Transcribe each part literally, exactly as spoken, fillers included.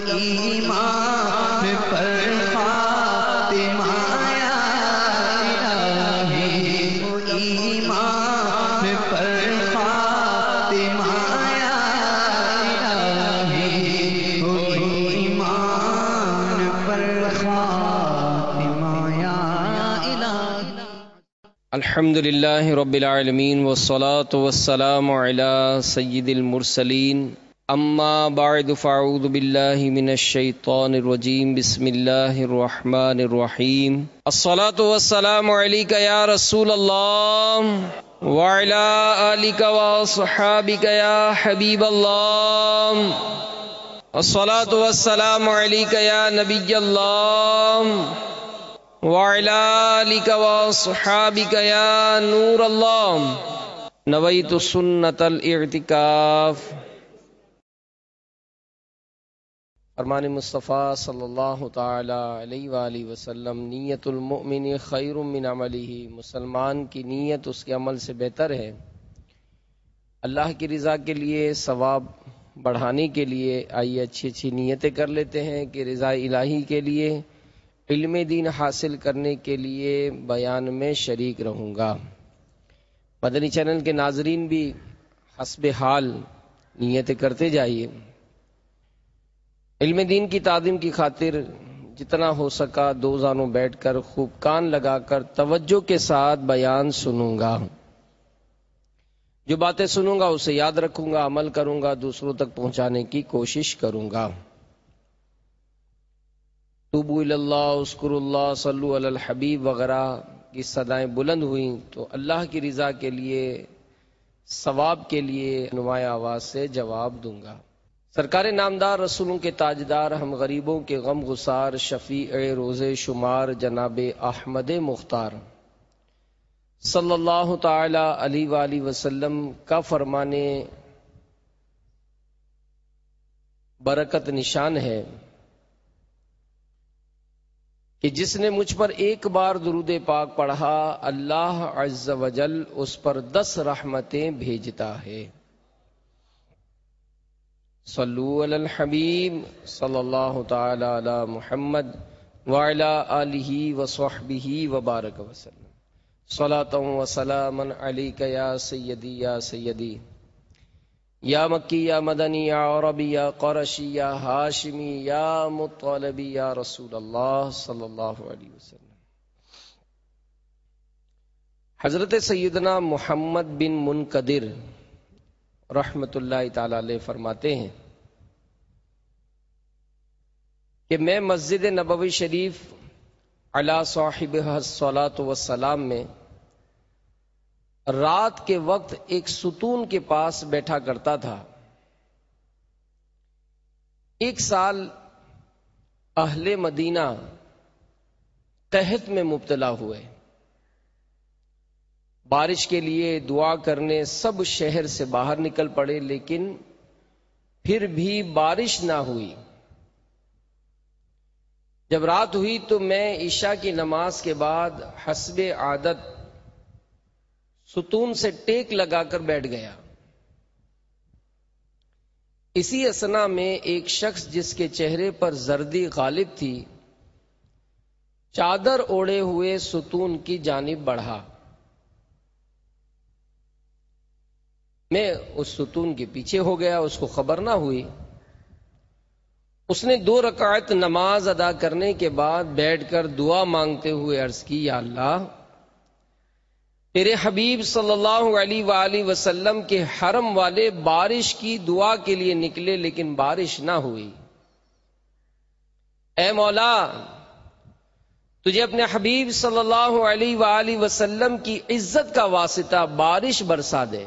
ایمان پر خاتمہ یا الہی، ایمان پر خاتمہ یا الہی، ایمان پر خاتمہ یا الہی۔ الحمد للہ رب العالمین والصلاة والسلام علی سید المرسلین، اما بعد فاعوذ باللہ من الشیطان الرجیم، بسم اللہ الرحمن الرحیم۔ الصلاة والسلام علیک یا رسول اللہ وعلی آلک واصحابک یا حبیب اللہ، الصلاة والسلام علیک یا نبی اللہ وعلی آلک واصحابک یا نور اللہ، نویت سنت الاعتکاف۔ فرمان مصطفیٰ صلی اللہ تعالی علیہ وآلہ وسلم، نیت المؤمن خیر من عملہ، مسلمان کی نیت اس کے عمل سے بہتر ہے۔ اللہ کی رضا کے لیے، ثواب بڑھانے کے لیے آئیے اچھی اچھی نیتیں کر لیتے ہیں کہ رضا الہی کے لیے، علم دین حاصل کرنے کے لیے بیان میں شریک رہوں گا۔ مدنی چینل کے ناظرین بھی حسب حال نیتیں کرتے جائیے۔ علم دین کی تعظیم کی خاطر جتنا ہو سکا دو زانوں بیٹھ کر خوب کان لگا کر توجہ کے ساتھ بیان سنوں گا۔ جو باتیں سنوں گا اسے یاد رکھوں گا، عمل کروں گا، دوسروں تک پہنچانے کی کوشش کروں گا۔ توبوا الی اللہ، اذکر اللہ، صلو علی الحبیب وغیرہ کی صدائیں بلند ہوئیں تو اللہ کی رضا کے لیے، ثواب کے لیے نمایاں آواز سے جواب دوں گا۔ سرکار نامدار، رسولوں کے تاجدار، ہم غریبوں کے غم گسار، شفیع روز شمار جناب احمد مختار صلی اللہ تعالی علیہ وآلہ وسلم کا فرمانے برکت نشان ہے کہ جس نے مجھ پر ایک بار درود پاک پڑھا، اللہ عز و جل اس پر دس رحمتیں بھیجتا ہے۔ صلو علی الحبیب صلی اللہ تعالی علی محمد وعلی آلہ وصحبہ وبارک وسلم، صلاۃ و سلاما علیک یا سیدی یا سیدی، یا مکی یا مدنی یا عربی یا قرشی یا ہاشمی یا مطلبی یا رسول اللہ صلی اللہ علیہ وسلم۔ حضرت سیدنا محمد بن منقدر رحمت اللہ تعالی علیہ فرماتے ہیں کہ میں مسجد نبوی شریف علی صاحبہ الصلاۃ والسلام میں رات کے وقت ایک ستون کے پاس بیٹھا کرتا تھا۔ ایک سال اہل مدینہ قحط میں مبتلا ہوئے، بارش کے لیے دعا کرنے سب شہر سے باہر نکل پڑے، لیکن پھر بھی بارش نہ ہوئی۔ جب رات ہوئی تو میں عشاء کی نماز کے بعد حسب عادت ستون سے ٹیک لگا کر بیٹھ گیا۔ اسی اثنا میں ایک شخص جس کے چہرے پر زردی غالب تھی، چادر اوڑھے ہوئے ستون کی جانب بڑھا۔ میں اس ستون کے پیچھے ہو گیا، اس کو خبر نہ ہوئی۔ اس نے دو رکعت نماز ادا کرنے کے بعد بیٹھ کر دعا مانگتے ہوئے عرض کی، یا اللہ، تیرے حبیب صلی اللہ علیہ وآلہ وسلم کے حرم والے بارش کی دعا کے لیے نکلے لیکن بارش نہ ہوئی۔ اے مولا، تجھے اپنے حبیب صلی اللہ علیہ وآلہ وسلم کی عزت کا واسطہ بارش برسا دے۔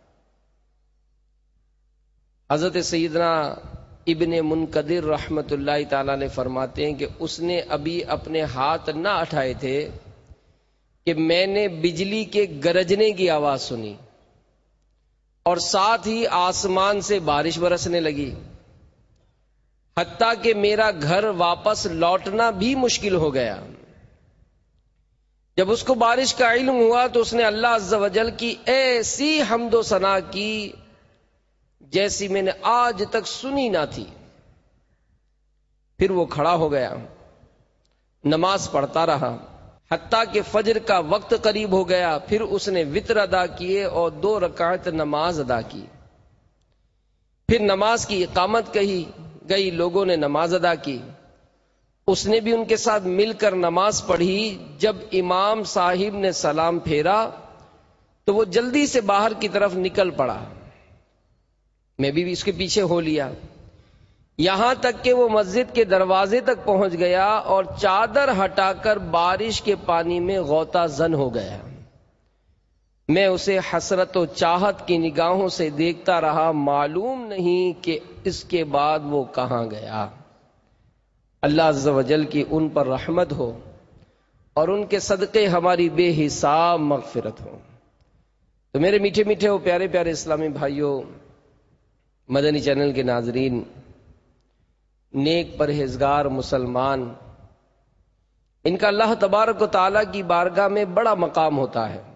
حضرت سیدنا ابن منقدر رحمت اللہ تعالی نے فرماتے ہیں کہ اس نے ابھی اپنے ہاتھ نہ اٹھائے تھے کہ میں نے بجلی کے گرجنے کی آواز سنی اور ساتھ ہی آسمان سے بارش برسنے لگی، حتیٰ کہ میرا گھر واپس لوٹنا بھی مشکل ہو گیا۔ جب اس کو بارش کا علم ہوا تو اس نے اللہ عز و جل کی ایسی حمد و ثنا کی جیسی میں نے آج تک سنی نہ تھی۔ پھر وہ کھڑا ہو گیا، نماز پڑھتا رہا حتیٰ کہ فجر کا وقت قریب ہو گیا. پھر اس نے وتر ادا کیے اور دو رکعت نماز ادا کی. پھر نماز کی اقامت کہی گئی، لوگوں نے نماز ادا کی، اس نے بھی ان کے ساتھ مل کر نماز پڑھی. جب امام صاحب نے سلام پھیرا تو وہ جلدی سے باہر کی طرف نکل پڑا، میں بھی اس کے پیچھے ہو لیا، یہاں تک کہ وہ مسجد کے دروازے تک پہنچ گیا اور چادر ہٹا کر بارش کے پانی میں غوطہ زن ہو گیا. میں اسے حسرت و چاہت کی نگاہوں سے دیکھتا رہا، معلوم نہیں کہ اس کے بعد وہ کہاں گیا. اللہ عز و جل کی ان پر رحمت ہو اور ان کے صدقے ہماری بے حساب مغفرت ہو. تو میرے میٹھے میٹھے اور پیارے پیارے اسلامی بھائیوں، مدنی چینل کے ناظرین، نیک پرہیزگار مسلمان، ان کا اللہ تبارک و تعالیٰ کی بارگاہ میں بڑا مقام ہوتا ہے.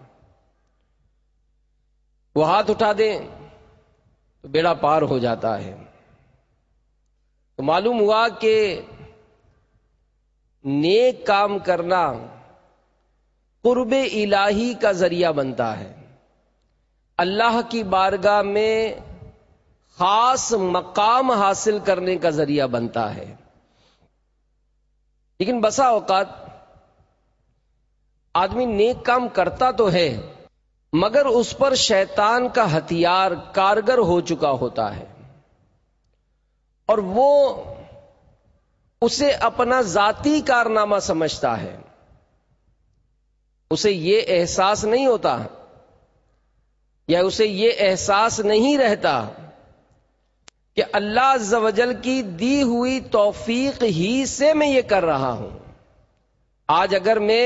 وہ ہاتھ اٹھا دیں تو بیڑا پار ہو جاتا ہے. تو معلوم ہوا کہ نیک کام کرنا قرب الہی کا ذریعہ بنتا ہے، اللہ کی بارگاہ میں خاص مقام حاصل کرنے کا ذریعہ بنتا ہے. لیکن بسا اوقات آدمی نیک کام کرتا تو ہے مگر اس پر شیطان کا ہتھیار کارگر ہو چکا ہوتا ہے اور وہ اسے اپنا ذاتی کارنامہ سمجھتا ہے. اسے یہ احساس نہیں ہوتا یا اسے یہ احساس نہیں رہتا کہ اللہ عز و جل کی دی ہوئی توفیق ہی سے میں یہ کر رہا ہوں. آج اگر میں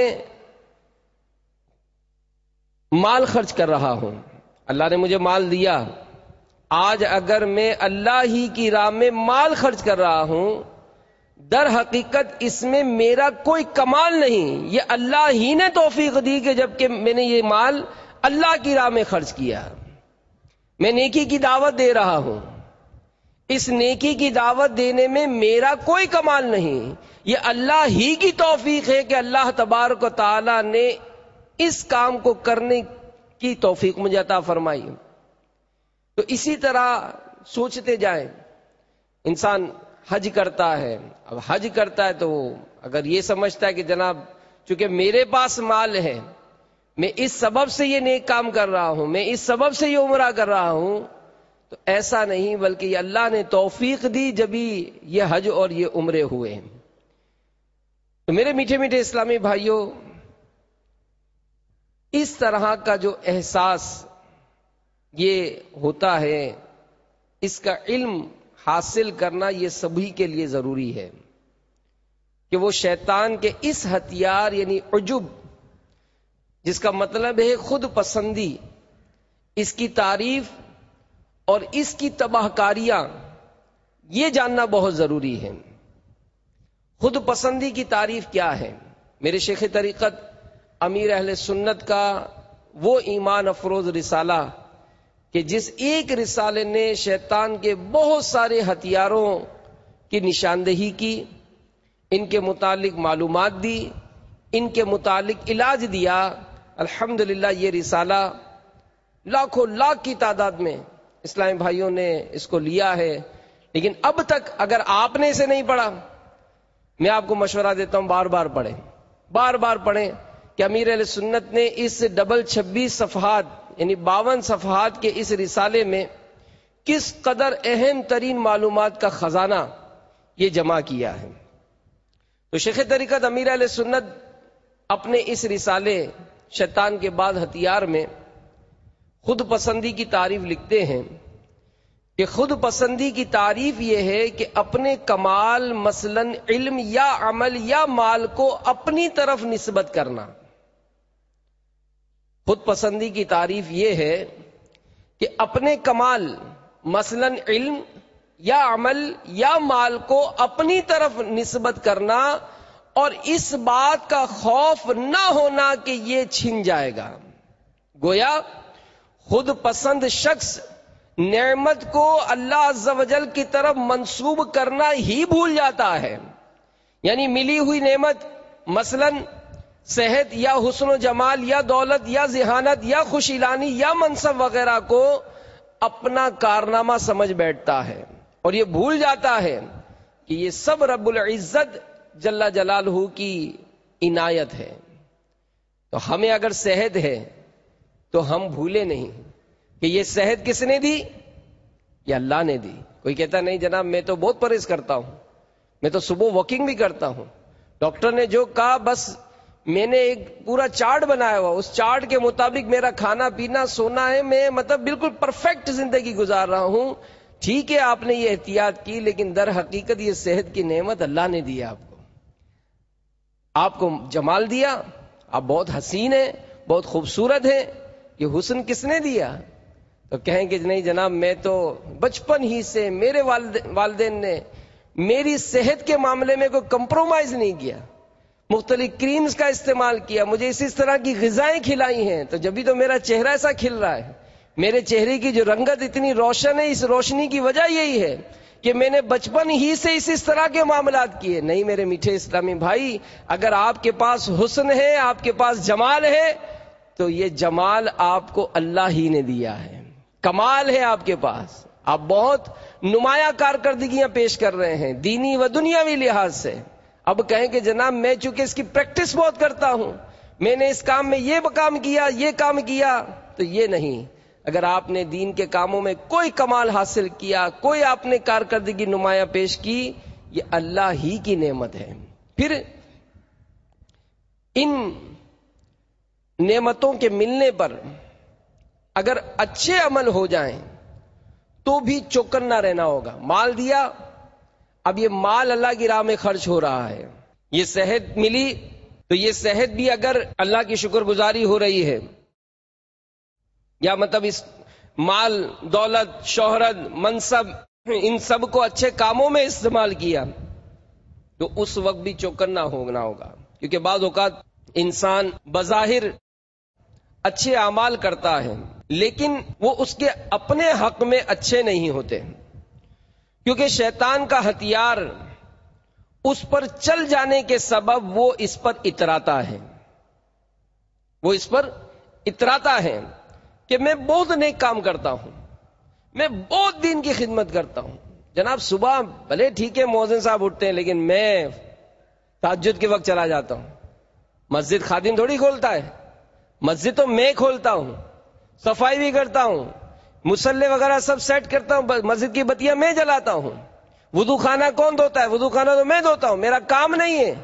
مال خرچ کر رہا ہوں، اللہ نے مجھے مال دیا، آج اگر میں اللہ ہی کی راہ میں مال خرچ کر رہا ہوں، در حقیقت اس میں میرا کوئی کمال نہیں، یہ اللہ ہی نے توفیق دی کہ جب کہ میں نے یہ مال اللہ کی راہ میں خرچ کیا. میں نیکی کی دعوت دے رہا ہوں، اس نیکی کی دعوت دینے میں میرا کوئی کمال نہیں، یہ اللہ ہی کی توفیق ہے کہ اللہ تبارک و تعالی نے اس کام کو کرنے کی توفیق مجھے عطا فرمائی. تو اسی طرح سوچتے جائیں. انسان حج کرتا ہے، اب حج کرتا ہے تو اگر یہ سمجھتا ہے کہ جناب چونکہ میرے پاس مال ہے، میں اس سبب سے یہ نیک کام کر رہا ہوں، میں اس سبب سے یہ عمرہ کر رہا ہوں، تو ایسا نہیں، بلکہ یہ اللہ نے توفیق دی جبھی یہ حج اور یہ عمرے ہوئے. تو میرے میٹھے میٹھے اسلامی بھائیوں، اس طرح کا جو احساس یہ ہوتا ہے، اس کا علم حاصل کرنا یہ سبھی کے لیے ضروری ہے کہ وہ شیطان کے اس ہتھیار یعنی عجب، جس کا مطلب ہے خود پسندی، اس کی تعریف اور اس کی تباہ کاریاں، یہ جاننا بہت ضروری ہے. خود پسندی کی تعریف کیا ہے؟ میرے شیخ طریقت امیر اہل سنت کا وہ ایمان افروز رسالہ کہ جس ایک رسالے نے شیطان کے بہت سارے ہتھیاروں کی نشاندہی کی، ان کے متعلق معلومات دی، ان کے متعلق علاج دیا. الحمدللہ یہ رسالہ لاکھوں لاکھ کی تعداد میں اسلامی بھائیوں نے اس کو لیا ہے. لیکن اب تک اگر آپ نے اسے نہیں پڑھا، میں آپ کو مشورہ دیتا ہوں بار بار پڑھیں، بار بار پڑھیں کہ امیر اہل سنت نے اس ڈبل چھبیس صفحات یعنی باون صفحات کے اس رسالے میں کس قدر اہم ترین معلومات کا خزانہ یہ جمع کیا ہے. تو شیخ طریقت امیر اہل سنت اپنے اس رسالے شیطان کے بعد ہتھیار میں خود پسندی کی تعریف لکھتے ہیں کہ خود پسندی کی تعریف یہ ہے کہ اپنے کمال مثلاً علم یا عمل یا مال کو اپنی طرف نسبت کرنا. خود پسندی کی تعریف یہ ہے کہ اپنے کمال مثلاً علم یا عمل یا مال کو اپنی طرف نسبت کرنا اور اس بات کا خوف نہ ہونا کہ یہ چھن جائے گا. گویا خود پسند شخص نعمت کو اللہ عز و جل کی طرف منسوب کرنا ہی بھول جاتا ہے. یعنی ملی ہوئی نعمت مثلا صحت یا حسن و جمال یا دولت یا ذہانت یا خوشیلانی یا منصب وغیرہ کو اپنا کارنامہ سمجھ بیٹھتا ہے اور یہ بھول جاتا ہے کہ یہ سب رب العزت جل جلالہ کی عنایت ہے. تو ہمیں اگر صحت ہے تو ہم بھولے نہیں کہ یہ صحت کس نے دی؟ یہ اللہ نے دی. کوئی کہتا نہیں جناب میں تو بہت پرہیز کرتا ہوں، میں تو صبح واکنگ بھی کرتا ہوں، ڈاکٹر نے جو کہا بس میں نے ایک پورا چارٹ بنایا ہوا، اس چارٹ کے مطابق میرا کھانا پینا سونا ہے، میں مطلب بالکل پرفیکٹ زندگی گزار رہا ہوں. ٹھیک ہے آپ نے یہ احتیاط کی، لیکن در حقیقت یہ صحت کی نعمت اللہ نے دی آپ کو. آپ کو جمال دیا، آپ بہت حسین ہیں، بہت خوبصورت ہیں. یہ حسن کس نے دیا؟ تو کہیں کہ نہیں جناب میں تو بچپن ہی سے میرے والدین نے میری صحت کے معاملے میں کوئی کمپرومائز نہیں کیا، مختلف کریمز کا استعمال کیا، مجھے اسی طرح کی غذائیں کھلائی ہیں، تو جبھی تو میرا چہرہ ایسا کھل رہا ہے. میرے چہرے کی جو رنگت اتنی روشن ہے، اس روشنی کی وجہ یہی ہے کہ میں نے بچپن ہی سے اس اس طرح کے معاملات کیے. نہیں میرے میٹھے اسلامی بھائی، اگر آپ کے پاس حسن ہے، آپ کے پاس جمال ہے، تو یہ جمال آپ کو اللہ ہی نے دیا ہے. کمال ہے آپ کے پاس، آپ بہت نمایاں کارکردگیاں پیش کر رہے ہیں دینی و دنیاوی لحاظ سے. اب کہیں کہ جناب میں چونکہ اس کی پریکٹس بہت کرتا ہوں، میں نے اس کام میں یہ کام کیا یہ کام کیا، تو یہ نہیں. اگر آپ نے دین کے کاموں میں کوئی کمال حاصل کیا، کوئی آپ نے کارکردگی نمایاں پیش کی، یہ اللہ ہی کی نعمت ہے. پھر ان نعمتوں کے ملنے پر اگر اچھے عمل ہو جائیں تو بھی چوکن نہ رہنا ہوگا. مال دیا، اب یہ مال اللہ کی راہ میں خرچ ہو رہا ہے. یہ صحت ملی تو یہ صحت بھی اگر اللہ کی شکر گزاری ہو رہی ہے، یا مطلب اس مال دولت شہرت منصب ان سب کو اچھے کاموں میں استعمال کیا، تو اس وقت بھی چوکن نہ ہونا ہوگا. کیونکہ بعض اوقات انسان بظاہر اچھے اعمال کرتا ہے لیکن وہ اس کے اپنے حق میں اچھے نہیں ہوتے، کیونکہ شیطان کا ہتھیار اس پر چل جانے کے سبب وہ اس پر اتراتا ہے وہ اس پر اتراتا ہے کہ میں بہت نیک کام کرتا ہوں، میں بہت دین کی خدمت کرتا ہوں. جناب صبح بھلے ٹھیک ہے مؤذن صاحب اٹھتے ہیں، لیکن میں تہجد کے وقت چلا جاتا ہوں. مسجد خادم تھوڑی کھولتا ہے، مسجد تو میں کھولتا ہوں، صفائی بھی کرتا ہوں، مصلی وغیرہ سب سیٹ کرتا ہوں، مسجد کی بتیاں میں جلاتا ہوں. وضو خانہ کون دھوتا ہے؟ وضو خانہ تو میں دھوتا ہوں، میرا کام نہیں ہے.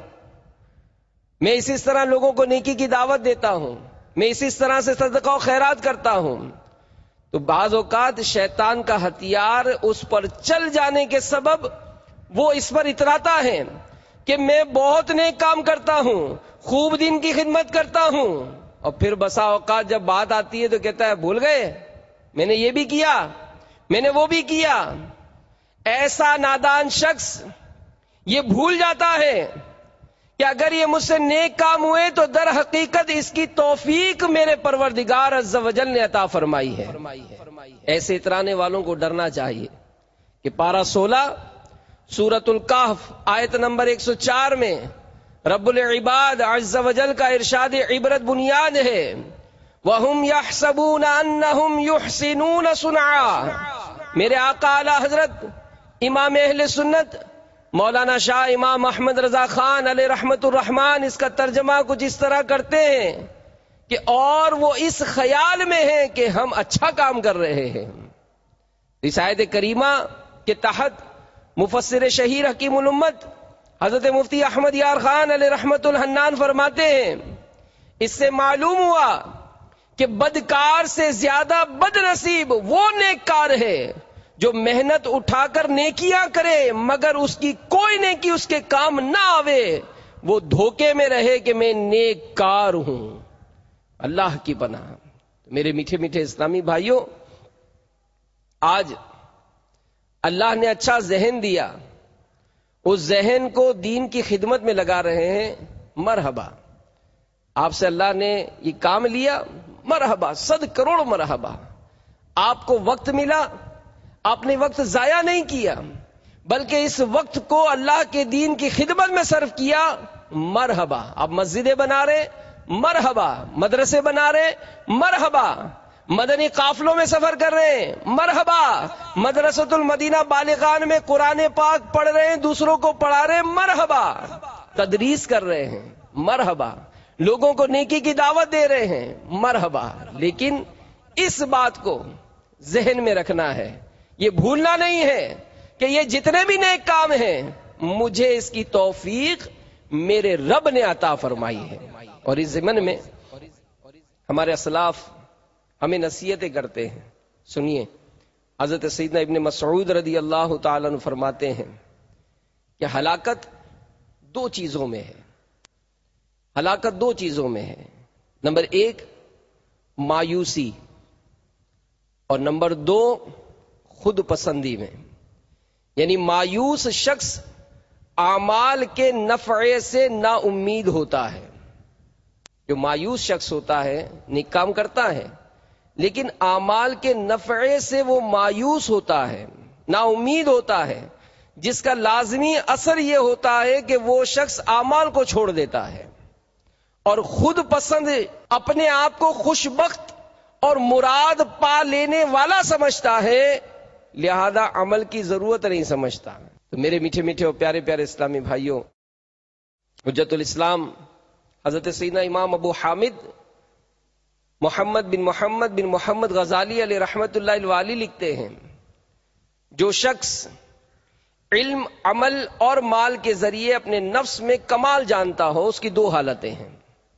میں اسی طرح لوگوں کو نیکی کی دعوت دیتا ہوں، میں اسی طرح سے صدقہ و خیرات کرتا ہوں. تو بعض اوقات شیطان کا ہتھیار اس پر چل جانے کے سبب وہ اس پر اتراتا ہے کہ میں بہت نیک کام کرتا ہوں، خوب دین کی خدمت کرتا ہوں، اور پھر بسا اوقات جب بات آتی ہے تو کہتا ہے بھول گئے میں نے یہ بھی کیا، میں نے وہ بھی کیا. ایسا نادان شخص یہ بھول جاتا ہے کہ اگر یہ مجھ سے نیک کام ہوئے تو در حقیقت اس کی توفیق میرے پروردگار عز و جل نے عطا فرمائی ہے. ایسے اترانے والوں کو ڈرنا چاہیے کہ پارہ سولہ سورۃ الکہف آیت نمبر ایک سو چار میں رب العباد عز و جل کا ارشاد عبرت بنیاد ہے، وَهُمْ يَحْسَبُونَ أَنَّهُمْ يُحْسِنُونَ صُنْعًا. میرے آقا اعلی حضرت امام اہل سنت مولانا شاہ امام احمد رضا خان علیہ رحمت الرحمان اس کا ترجمہ کچھ اس طرح کرتے ہیں کہ اور وہ اس خیال میں ہیں کہ ہم اچھا کام کر رہے ہیں. اس آیت کریمہ کے تحت مفسر شہیر حکیم الامت حضرت مفتی احمد یار خان علیہ رحمت الحنان فرماتے ہیں اس سے معلوم ہوا کہ بدکار سے زیادہ بد نصیب وہ نیک کار ہے جو محنت اٹھا کر نیکیاں کرے مگر اس کی کوئی نیکی اس کے کام نہ آوے، وہ دھوکے میں رہے کہ میں نیک کار ہوں. اللہ کی پناہ. میرے میٹھے میٹھے اسلامی بھائیوں، آج اللہ نے اچھا ذہن دیا، اس ذہن کو دین کی خدمت میں لگا رہے ہیں، مرحبا. آپ سے اللہ نے یہ کام لیا، مرحبا، صد کروڑ مرحبا. آپ کو وقت ملا، آپ نے وقت ضائع نہیں کیا، بلکہ اس وقت کو اللہ کے دین کی خدمت میں صرف کیا، مرحبا. آپ مسجدیں بنا رہے، مرحبا. مدرسے بنا رہے، مرحبا. مدنی قافلوں میں سفر کر رہے ہیں، مرحبا. مدرسۃ المدینہ بالغان میں قرآن پاک پڑھ رہے ہیں، دوسروں کو پڑھا رہے ہیں، مرحبا. تدریس کر رہے ہیں، مرحبا. لوگوں کو نیکی کی دعوت دے رہے ہیں، مرحبا. لیکن اس بات کو ذہن میں رکھنا ہے، یہ بھولنا نہیں ہے کہ یہ جتنے بھی نیک کام ہیں مجھے اس کی توفیق میرے رب نے عطا فرمائی ہے. اور اس ضمن میں ہمارے اسلاف ہمیں نصیحتیں کرتے ہیں. سنیے، حضرت سیدنا ابن مسعود رضی اللہ تعالیٰ عنہ فرماتے ہیں کہ ہلاکت دو چیزوں میں ہے. ہلاکت دو چیزوں میں ہے. نمبر ایک مایوسی، اور نمبر دو خود پسندی میں. یعنی مایوس شخص اعمال کے نفع سے نا امید ہوتا ہے. جو مایوس شخص ہوتا ہے نیک کام کرتا ہے لیکن اعمال کے نفع سے وہ مایوس ہوتا ہے، نا امید ہوتا ہے، جس کا لازمی اثر یہ ہوتا ہے کہ وہ شخص اعمال کو چھوڑ دیتا ہے اور خود پسند اپنے آپ کو خوش بخت اور مراد پا لینے والا سمجھتا ہے، لہذا عمل کی ضرورت نہیں سمجھتا. تو میرے میٹھے میٹھے اور پیارے پیارے اسلامی بھائیوں، حجت الاسلام حضرت سیدنا امام ابو حامد محمد بن محمد بن محمد غزالی علیہ رحمت اللہ الوالی لکھتے ہیں، جو شخص علم، عمل اور مال کے ذریعے اپنے نفس میں کمال جانتا ہو، اس کی دو حالتیں ہیں.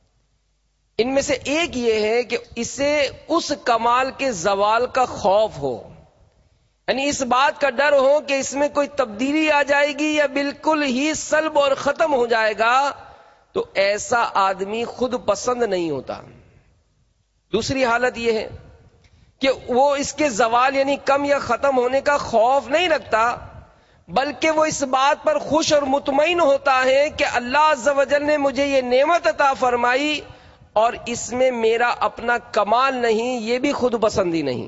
ان میں سے ایک یہ ہے کہ اسے اس کمال کے زوال کا خوف ہو، یعنی اس بات کا ڈر ہو کہ اس میں کوئی تبدیلی آ جائے گی یا بالکل ہی سلب اور ختم ہو جائے گا. تو ایسا آدمی خود پسند نہیں ہوتا. دوسری حالت یہ ہے کہ وہ اس کے زوال یعنی کم یا ختم ہونے کا خوف نہیں رکھتا، بلکہ وہ اس بات پر خوش اور مطمئن ہوتا ہے کہ اللہ عز و جل نے مجھے یہ نعمت عطا فرمائی اور اس میں میرا اپنا کمال نہیں، یہ بھی خود پسندی نہیں.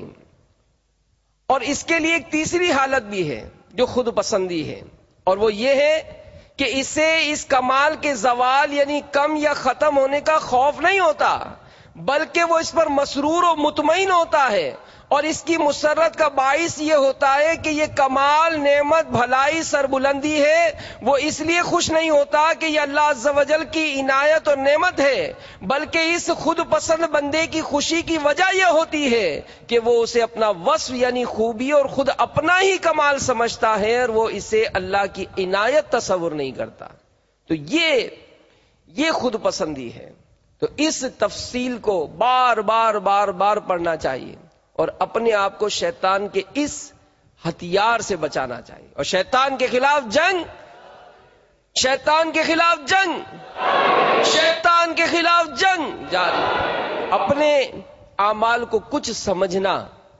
اور اس کے لیے ایک تیسری حالت بھی ہے جو خود پسندی ہے، اور وہ یہ ہے کہ اسے اس کمال کے زوال یعنی کم یا ختم ہونے کا خوف نہیں ہوتا، بلکہ وہ اس پر مسرور و مطمئن ہوتا ہے. اور اس کی مسرت کا باعث یہ ہوتا ہے کہ یہ کمال، نعمت، بھلائی، سربلندی ہے. وہ اس لیے خوش نہیں ہوتا کہ یہ اللہ عز و جل کی عنایت اور نعمت ہے، بلکہ اس خود پسند بندے کی خوشی کی وجہ یہ ہوتی ہے کہ وہ اسے اپنا وصف یعنی خوبی اور خود اپنا ہی کمال سمجھتا ہے اور وہ اسے اللہ کی عنایت تصور نہیں کرتا. تو یہ یہ خود پسندی ہے. تو اس تفصیل کو بار بار بار بار پڑھنا چاہیے اور اپنے آپ کو شیطان کے اس ہتھیار سے بچانا چاہیے. اور شیطان کے خلاف جنگ، شیطان کے خلاف جنگ، شیطان کے خلاف جنگ جاری. اپنے اعمال کو کچھ سمجھنا،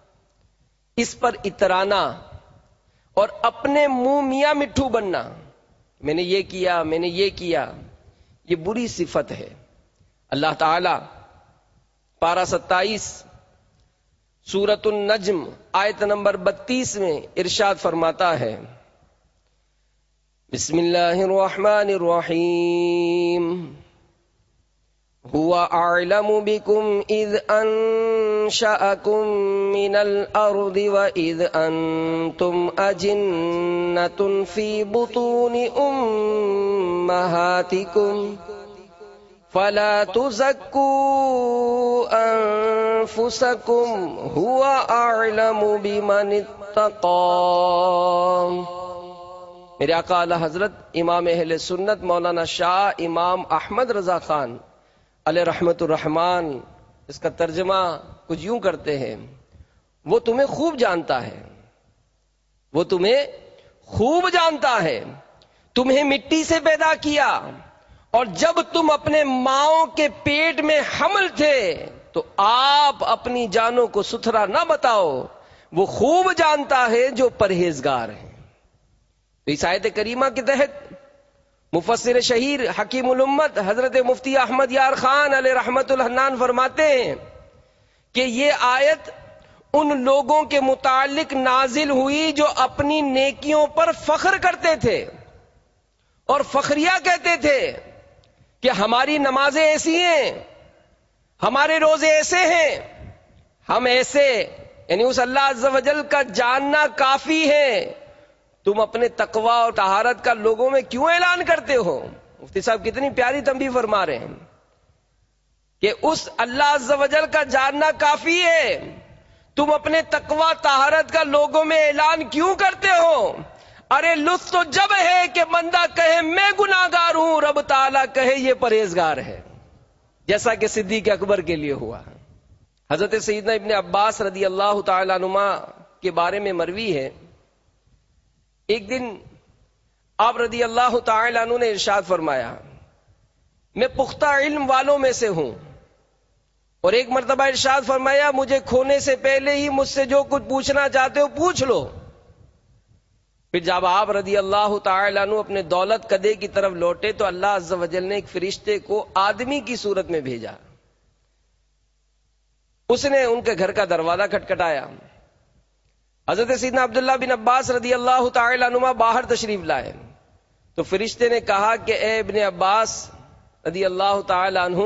اس پر اترانا اور اپنے منہ میاں مٹھو بننا، میں نے یہ کیا، میں نے یہ کیا، یہ بری صفت ہے. اللہ تعالی پارہ ستائیس سورۃ النجم آیت نمبر بتیس میں ارشاد فرماتا ہے، بسم اللہ الرحمن الرحیم، هو اعلم بكم اذ انشأكم من الارض واذ انتم اجنة في بطون امهاتكم فلا تزكوا انفسكم هو اعلم بمن اتقى. میرے آقا اعلی حضرت امام اہل سنت مولانا شاہ امام احمد رضا خان علیہ رحمت الرحمان اس کا ترجمہ کچھ یوں کرتے ہیں، وہ تمہیں خوب جانتا ہے، وہ تمہیں خوب جانتا ہے، تمہیں مٹی سے پیدا کیا اور جب تم اپنے ماؤں کے پیٹ میں حمل تھے تو آپ اپنی جانوں کو ستھرا نہ بتاؤ، وہ خوب جانتا ہے جو پرہیزگار ہیں. تو اس آیت کریمہ کے تحت مفسر شہیر حکیم الامت حضرت مفتی احمد یار خان علیہ رحمت الحنان فرماتے ہیں کہ یہ آیت ان لوگوں کے متعلق نازل ہوئی جو اپنی نیکیوں پر فخر کرتے تھے اور فخریہ کہتے تھے کہ ہماری نمازیں ایسی ہیں، ہمارے روزے ایسے ہیں، ہم ایسے، یعنی اس اللہ عز و جل کا جاننا کافی ہے، تم اپنے تقوی اور طہارت کا لوگوں میں کیوں اعلان کرتے ہو؟ مفتی صاحب کتنی پیاری تنبیہ فرما رہے ہیں کہ اس اللہ عز و جل کا جاننا کافی ہے، تم اپنے تقوی طہارت کا لوگوں میں اعلان کیوں کرتے ہو؟ ارے لطف تو جب ہے کہ بندہ کہے میں گناہگار ہوں، رب تعالیٰ کہے یہ پرہیزگار ہے، جیسا کہ صدیق اکبر کے لیے ہوا۔ حضرت سیدنا ابن عباس رضی اللہ تعالیٰ عنہما کے بارے میں مروی ہے، ایک دن آپ رضی اللہ تعالیٰ عنہ نے ارشاد فرمایا میں پختہ علم والوں میں سے ہوں، اور ایک مرتبہ ارشاد فرمایا مجھے کھونے سے پہلے ہی مجھ سے جو کچھ پوچھنا چاہتے ہو پوچھ لو۔ پھر جب آپ رضی اللہ تعالیٰ عنہ اپنے دولت قدے کی طرف لوٹے تو اللہ عز و جل نے ایک فرشتے کو آدمی کی صورت میں بھیجا، اس نے ان کے گھر کا دروازہ کھٹکھٹایا۔ حضرت سیدنا عبداللہ بن عباس رضی اللہ تعالیٰ عنہما باہر تشریف لائے تو فرشتے نے کہا کہ اے ابن عباس رضی اللہ تعالیٰ عنہ،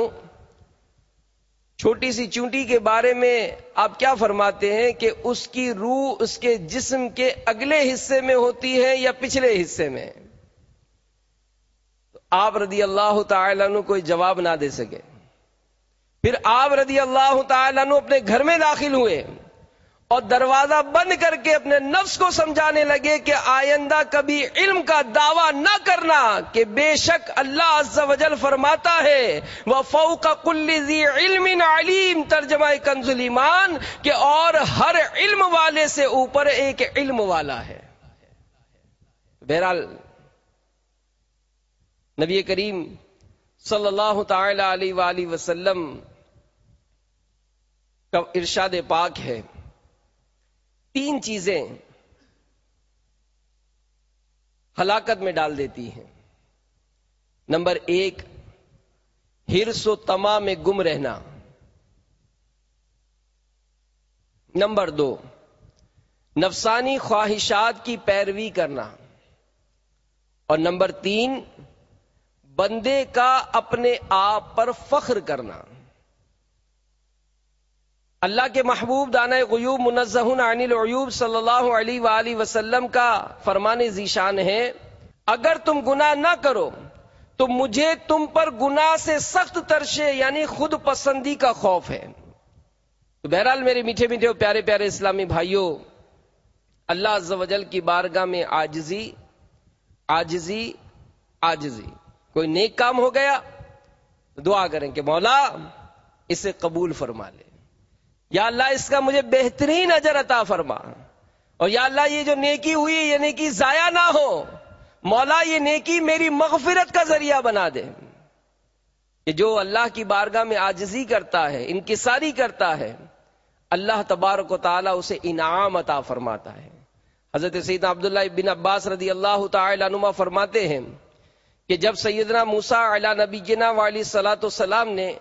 چھوٹی سی چونٹی کے بارے میں آپ کیا فرماتے ہیں کہ اس کی روح اس کے جسم کے اگلے حصے میں ہوتی ہے یا پچھلے حصے میں؟ تو آپ رضی اللہ تعالیٰ عنہ کوئی جواب نہ دے سکے۔ پھر آپ رضی اللہ تعالیٰ عنہ اپنے گھر میں داخل ہوئے اور دروازہ بند کر کے اپنے نفس کو سمجھانے لگے کہ آئندہ کبھی علم کا دعویٰ نہ کرنا، کہ بے شک اللہ عز و جل فرماتا ہے وَفَوْقَ كُلِّ ذِي عِلْمٍ عَلِيمٍ، ترجمہ کنز الایمان، کہ اور ہر علم والے سے اوپر ایک علم والا ہے۔ بہرحال نبی کریم صلی اللہ تعالی علیہ وآلہ وسلم کا ارشاد پاک ہے تین چیزیں ہلاکت میں ڈال دیتی ہیں۔ نمبر ایک، حرص و طمع میں گم رہنا۔ نمبر دو، نفسانی خواہشات کی پیروی کرنا۔ اور نمبر تین، بندے کا اپنے آپ پر فخر کرنا۔ اللہ کے محبوب دانہ غیوب منزہ عن العیوب صلی اللہ علیہ وآلہ وسلم کا فرمان ذیشان ہے اگر تم گناہ نہ کرو تو مجھے تم پر گناہ سے سخت ترشے یعنی خود پسندی کا خوف ہے۔ تو بہرحال میرے میٹھے میٹھے اور پیارے پیارے اسلامی بھائیوں، اللہ عز و جل کی بارگاہ میں عاجزی عاجزی عاجزی کوئی نیک کام ہو گیا تو دعا کریں کہ مولا اسے قبول فرما لے، یا اللہ اس کا مجھے بہترین اجر عطا فرما، اور یا اللہ یہ جو نیکی ہوئی یہ نیکی ضائع نہ ہو، مولا یہ نیکی میری مغفرت کا ذریعہ بنا دے۔ کہ جو اللہ کی بارگاہ میں عاجزی کرتا ہے، انکساری کرتا ہے، اللہ تبارک و تعالی اسے انعام عطا فرماتا ہے۔ حضرت سیدنا عبداللہ بن عباس رضی اللہ تعالی عنہما فرماتے ہیں کہ جب سیدنا موسیٰ علی نبینا وعلیہ الصلوۃ والسلام نے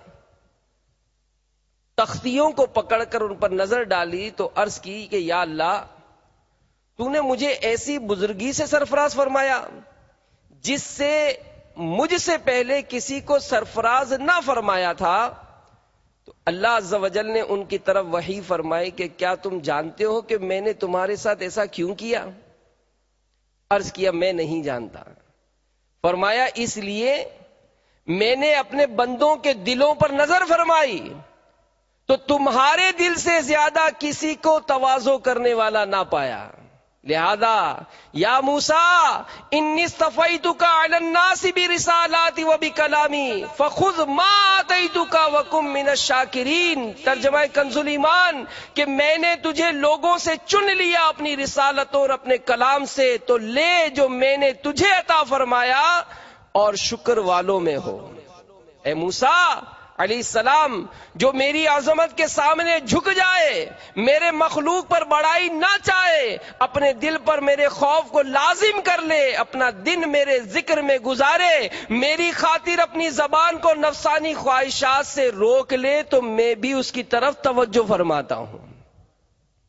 تختیوں کو پکڑ کر ان پر نظر ڈالی تو عرض کی کہ یا اللہ تو نے مجھے ایسی بزرگی سے سرفراز فرمایا جس سے مجھ سے پہلے کسی کو سرفراز نہ فرمایا تھا۔ تو اللہ عز و جل نے ان کی طرف وحی فرمائی کہ کیا تم جانتے ہو کہ میں نے تمہارے ساتھ ایسا کیوں کیا؟ عرض کیا میں نہیں جانتا۔ فرمایا اس لیے میں نے اپنے بندوں کے دلوں پر نظر فرمائی تو تمہارے دل سے زیادہ کسی کو تواضع کرنے والا نہ پایا، لہذا یا موسیٰ انی اصطفیتک علی الناس برسالاتی و بکلامی فخذ ما آتیتک وکن من الشاکرین، ترجمہ کنز الایمان، کہ میں نے تجھے لوگوں سے چن لیا اپنی رسالتوں اور اپنے کلام سے، تو لے جو میں نے تجھے عطا فرمایا اور شکر والوں میں ہو۔ اے موسیٰ علیہ السلام، جو میری عظمت کے سامنے جھک جائے، میرے مخلوق پر بڑائی نہ چاہے، اپنے دل پر میرے خوف کو لازم کر لے، اپنا دن میرے ذکر میں گزارے، میری خاطر اپنی زبان کو نفسانی خواہشات سے روک لے تو میں بھی اس کی طرف توجہ فرماتا ہوں۔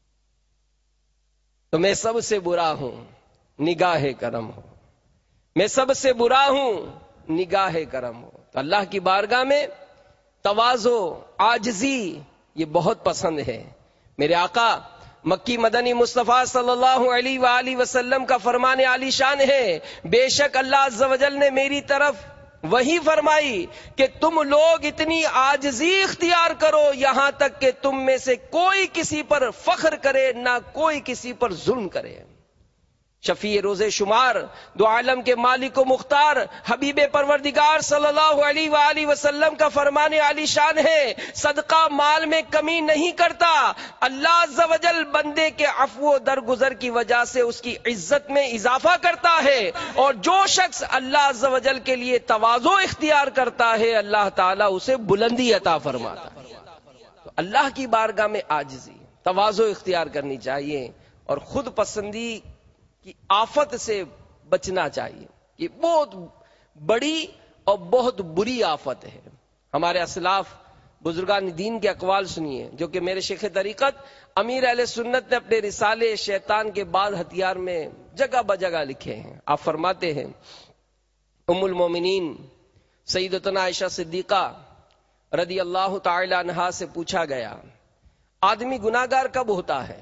تو میں سب سے برا ہوں، نگاہ کرم ہو، میں سب سے برا ہوں، نگاہ کرم ہو۔ تو اللہ کی بارگاہ میں تواضع، عاجزی یہ بہت پسند ہے۔ میرے آقا مکی مدنی مصطفیٰ صلی اللہ علیہ وآلہ وسلم کا فرمان عالی شان ہے، بے شک اللہ عز و جل نے میری طرف وہی فرمائی کہ تم لوگ اتنی عاجزی اختیار کرو یہاں تک کہ تم میں سے کوئی کسی پر فخر کرے نہ کوئی کسی پر ظلم کرے۔ شفیع روز شمار، دو عالم کے مالک و مختار، حبیب پروردگار صلی اللہ علیہ وآلہ وسلم کا فرمان عالی شان ہے، صدقہ مال میں کمی نہیں کرتا، اللہ عز و جل بندے کے عفو و درگزر کی وجہ سے اس کی عزت میں اضافہ کرتا ہے، اور جو شخص اللہ عز و جل کے لیے تواضع اختیار کرتا ہے اللہ تعالیٰ اسے بلندی عطا فرماتا ہے۔ تو اللہ کی بارگاہ میں عاجزی، تواضع اختیار کرنی چاہیے، اور خود پسندی کی آفت سے بچنا چاہیے۔ یہ بہت بڑی اور بہت بری آفت ہے۔ ہمارے اسلاف بزرگان دین کے اقوال سنیے، جو کہ میرے شیخ طریقت امیر اہل سنت نے اپنے رسالے شیطان کے بعد ہتھیار میں جگہ بجگہ لکھے ہیں۔ آپ فرماتے ہیں، ام المومنین سیدتنا عائشہ صدیقہ رضی اللہ تعالی عنہا سے پوچھا گیا، آدمی گناہگار کب ہوتا ہے؟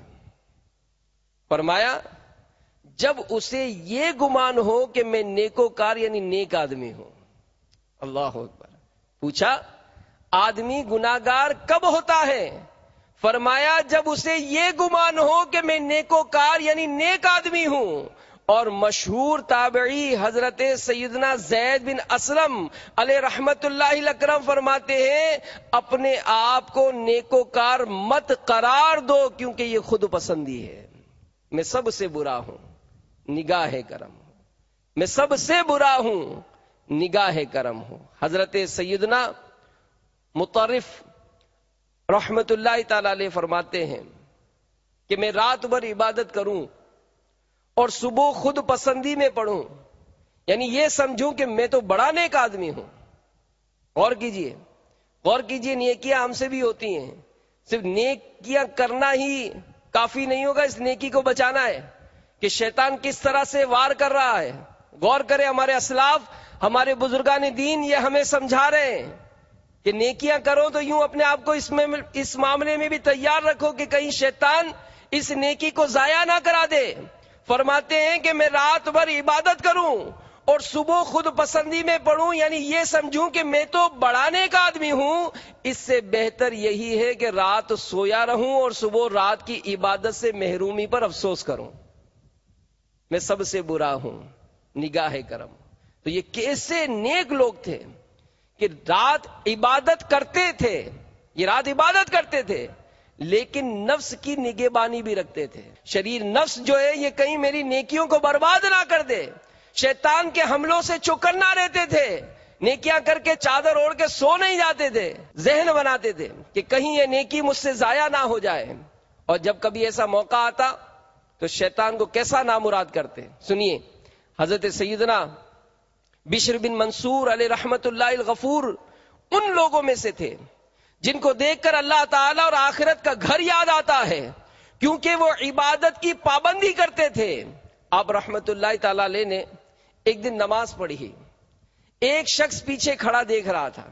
فرمایا، جب اسے یہ گمان ہو کہ میں نیکوکار یعنی نیک آدمی ہوں۔ اللہ اکبر۔ پوچھا، آدمی گناہگار کب ہوتا ہے؟ فرمایا، جب اسے یہ گمان ہو کہ میں نیکوکار یعنی نیک آدمی ہوں۔ اور مشہور تابعی حضرت سیدنا زید بن اسلم علیہ رحمت اللہ الاکرم فرماتے ہیں، اپنے آپ کو نیکوکار مت قرار دو کیونکہ یہ خود پسندی ہے۔ میں سب سے برا ہوں، نگاہ کرم ہو، میں سب سے برا ہوں، نگاہ کرم ہو۔ حضرت سیدنا مطرف رحمت اللہ تعالی علیہ فرماتے ہیں کہ میں رات بھر عبادت کروں اور صبح خود پسندی میں پڑھوں، یعنی یہ سمجھوں کہ میں تو بڑا نیک آدمی ہوں۔ غور کیجئے، غور کیجئے، نیکیاں ہم سے بھی ہوتی ہیں، صرف نیکیاں کرنا ہی کافی نہیں ہوگا، اس نیکی کو بچانا ہے کہ شیطان کس طرح سے وار کر رہا ہے۔ غور کریں، ہمارے اسلاف، ہمارے بزرگان دین یہ ہمیں سمجھا رہے ہیں کہ نیکیاں کرو تو یوں اپنے آپ کو اس میں اس معاملے میں بھی تیار رکھو کہ کہیں شیطان اس نیکی کو ضائع نہ کرا دے۔ فرماتے ہیں کہ میں رات بھر عبادت کروں اور صبح خود پسندی میں پڑھوں، یعنی یہ سمجھوں کہ میں تو بڑا نیک آدمی ہوں، اس سے بہتر یہی ہے کہ رات سویا رہوں اور صبح رات کی عبادت سے محرومی پر افسوس کروں۔ میں سب سے برا ہوں، نگاہ کرم۔ تو یہ کیسے نیک لوگ تھے کہ رات عبادت کرتے تھے، یہ رات عبادت کرتے تھے لیکن نفس کی نگہبانی بھی رکھتے تھے۔ شریر نفس جو ہے یہ کہیں میری نیکیوں کو برباد نہ کر دے، شیطان کے حملوں سے چکر نہ رہتے تھے، نیکیاں کر کے چادر اوڑھ کے سو نہیں جاتے تھے، ذہن بناتے تھے کہ کہیں یہ نیکی مجھ سے ضائع نہ ہو جائے۔ اور جب کبھی ایسا موقع آتا تو شیطان کو کیسا نامراد کرتے۔ سنیے، حضرت سیدنا بشر بن منصور علیہ رحمت اللہ الغفور ان لوگوں میں سے تھے جن کو دیکھ کر اللہ تعالیٰ اور آخرت کا گھر یاد آتا ہے، کیونکہ وہ عبادت کی پابندی کرتے تھے۔ آپ رحمت اللہ تعالیٰ علیہ نے ایک دن نماز پڑھی، ایک شخص پیچھے کھڑا دیکھ رہا تھا۔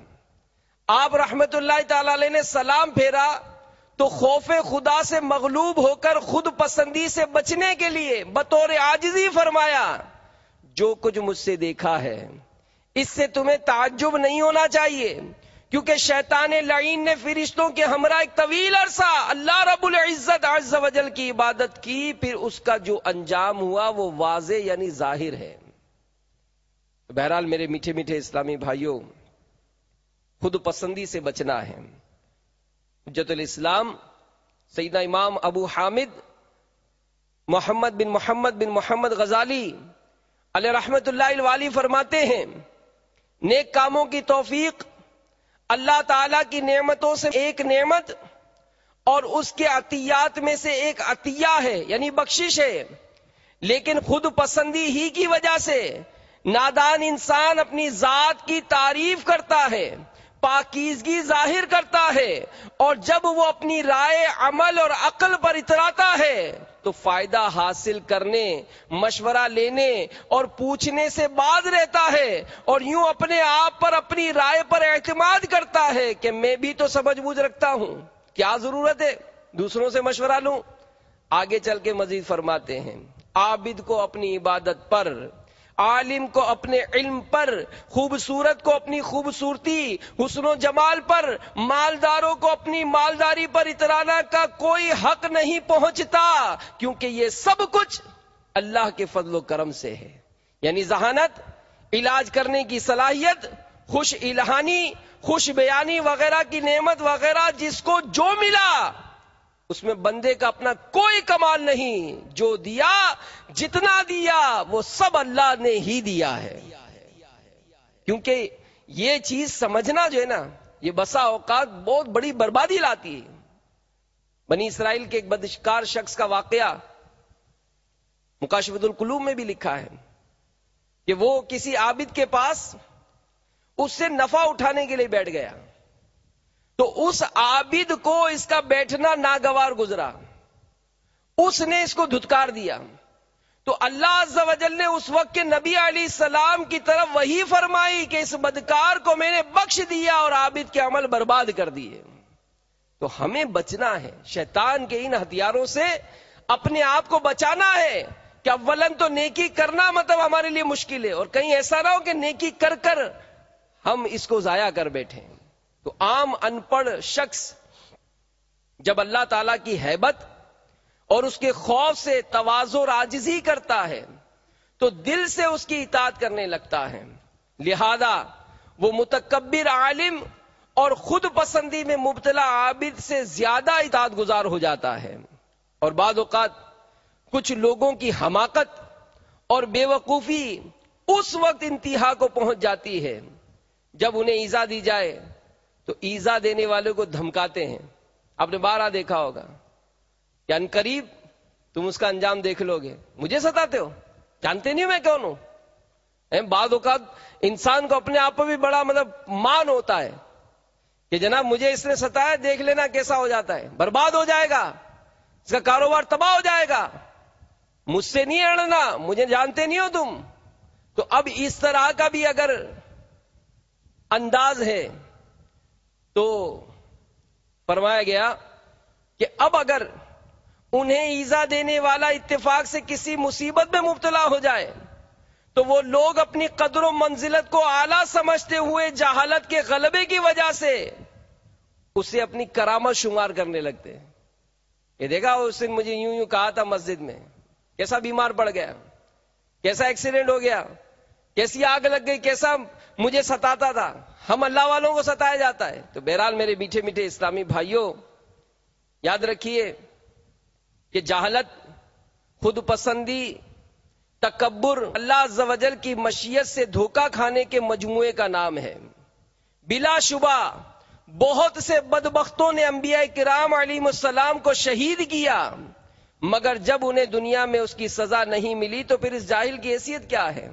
آپ رحمت اللہ تعالیٰ علیہ نے سلام پھیرا تو خوف خدا سے مغلوب ہو کر خود پسندی سے بچنے کے لیے بطور عاجزی فرمایا، جو کچھ مجھ سے دیکھا ہے اس سے تمہیں تعجب نہیں ہونا چاہیے، کیونکہ شیطان لعین نے فرشتوں کے ہمراہ ایک طویل عرصہ اللہ رب العزت عز و جل کی عبادت کی، پھر اس کا جو انجام ہوا وہ واضح یعنی ظاہر ہے۔ بہرحال میرے میٹھے میٹھے اسلامی بھائیوں، خود پسندی سے بچنا ہے۔ حجت الاسلام سیدنا امام ابو حامد محمد بن محمد بن محمد غزالی علیہ رحمت اللہ الوالی فرماتے ہیں، نیک کاموں کی توفیق اللہ تعالی کی نعمتوں سے ایک نعمت اور اس کے عطیات میں سے ایک عطیہ ہے، یعنی بخشش ہے، لیکن خود پسندی ہی کی وجہ سے نادان انسان اپنی ذات کی تعریف کرتا ہے، پاکیزگی ظاہر کرتا ہے، اور جب وہ اپنی رائے، عمل اور عقل پر اتراتا ہے تو فائدہ حاصل کرنے، مشورہ لینے اور پوچھنے سے باز رہتا ہے اور یوں اپنے آپ پر، اپنی رائے پر اعتماد کرتا ہے کہ میں بھی تو سمجھ بوجھ رکھتا ہوں، کیا ضرورت ہے دوسروں سے مشورہ لوں۔ آگے چل کے مزید فرماتے ہیں، عابد کو اپنی عبادت پر، عالم کو اپنے علم پر، خوبصورت کو اپنی خوبصورتی، حسن و جمال پر، مالداروں کو اپنی مالداری پر اترانا کا کوئی حق نہیں پہنچتا، کیونکہ یہ سب کچھ اللہ کے فضل و کرم سے ہے۔ یعنی ذہانت، علاج کرنے کی صلاحیت، خوش الہانی، خوش بیانی وغیرہ کی نعمت وغیرہ جس کو جو ملا اس میں بندے کا اپنا کوئی کمال نہیں، جو دیا، جتنا دیا وہ سب اللہ نے ہی دیا ہے۔ کیونکہ یہ چیز سمجھنا جو ہے نا، یہ بسا اوقات بہت بڑی بربادی لاتی ہے۔ بنی اسرائیل کے ایک بدشکار شخص کا واقعہ مکاشفۃ القلوب میں بھی لکھا ہے کہ وہ کسی عابد کے پاس اس سے نفع اٹھانے کے لیے بیٹھ گیا، تو اس عابد کو اس کا بیٹھنا ناگوار گزرا، اس نے اس کو دھتکار دیا، تو اللہ عز و جل نے اس وقت کے نبی علیہ السلام کی طرف وحی فرمائی کہ اس بدکار کو میں نے بخش دیا اور عابد کے عمل برباد کر دیے۔ تو ہمیں بچنا ہے شیطان کے ان ہتھیاروں سے، اپنے آپ کو بچانا ہے کہ اولن تو نیکی کرنا مطلب ہمارے لیے مشکل ہے، اور کہیں ایسا نہ ہو کہ نیکی کر کر ہم اس کو ضائع کر بیٹھیں۔ تو عام ان پڑھ شخص جب اللہ تعالیٰ کی ہیبت اور اس کے خوف سے تواضع اور عاجزی کرتا ہے تو دل سے اس کی اطاعت کرنے لگتا ہے، لہذا وہ متکبر عالم اور خود پسندی میں مبتلا عابد سے زیادہ اطاعت گزار ہو جاتا ہے۔ اور بعض اوقات کچھ لوگوں کی حماقت اور بے وقوفی اس وقت انتہا کو پہنچ جاتی ہے جب انہیں ایذا دی جائے تو ایذا دینے والے کو دھمکاتے ہیں۔ آپ نے بارہ دیکھا ہوگا کہ ان قریب تم اس کا انجام دیکھ لو گے، مجھے ستاتے ہو، جانتے نہیں میں کون ہوں۔ بعض اوقات انسان کو اپنے آپ پر بھی بڑا مطلب مان ہوتا ہے کہ جناب مجھے اس نے ستایا، دیکھ لینا کیسا ہو جاتا ہے، برباد ہو جائے گا، اس کا کاروبار تباہ ہو جائے گا، مجھ سے نہیں اڑنا، مجھے جانتے نہیں ہو تم۔ تو اب اس طرح کا بھی اگر انداز ہے تو فرمایا گیا کہ اب اگر انہیں ایذا دینے والا اتفاق سے کسی مصیبت میں مبتلا ہو جائے تو وہ لوگ اپنی قدر و منزلت کو اعلیٰ سمجھتے ہوئے جہالت کے غلبے کی وجہ سے اسے اپنی کرامت شمار کرنے لگتے ہیں۔ یہ دیکھا اس نے مجھے یوں یوں کہا تھا مسجد میں، کیسا بیمار پڑ گیا، کیسا ایکسیڈنٹ ہو گیا، کیسی آگ لگ گئی، کیسا مجھے ستاتا تھا۔ ہم اللہ والوں کو ستایا جاتا ہے۔ تو بہرحال میرے میٹھے میٹھے اسلامی بھائیوں، یاد رکھیے کہ جہالت، خود پسندی، تکبر اللہ عز و جل کی مشیت سے دھوکہ کھانے کے مجموعے کا نام ہے۔ بلا شبہ بہت سے بدبختوں نے انبیاء کرام علیہم السلام کو شہید کیا، مگر جب انہیں دنیا میں اس کی سزا نہیں ملی تو پھر اس جاہل کی حیثیت کیا ہے؟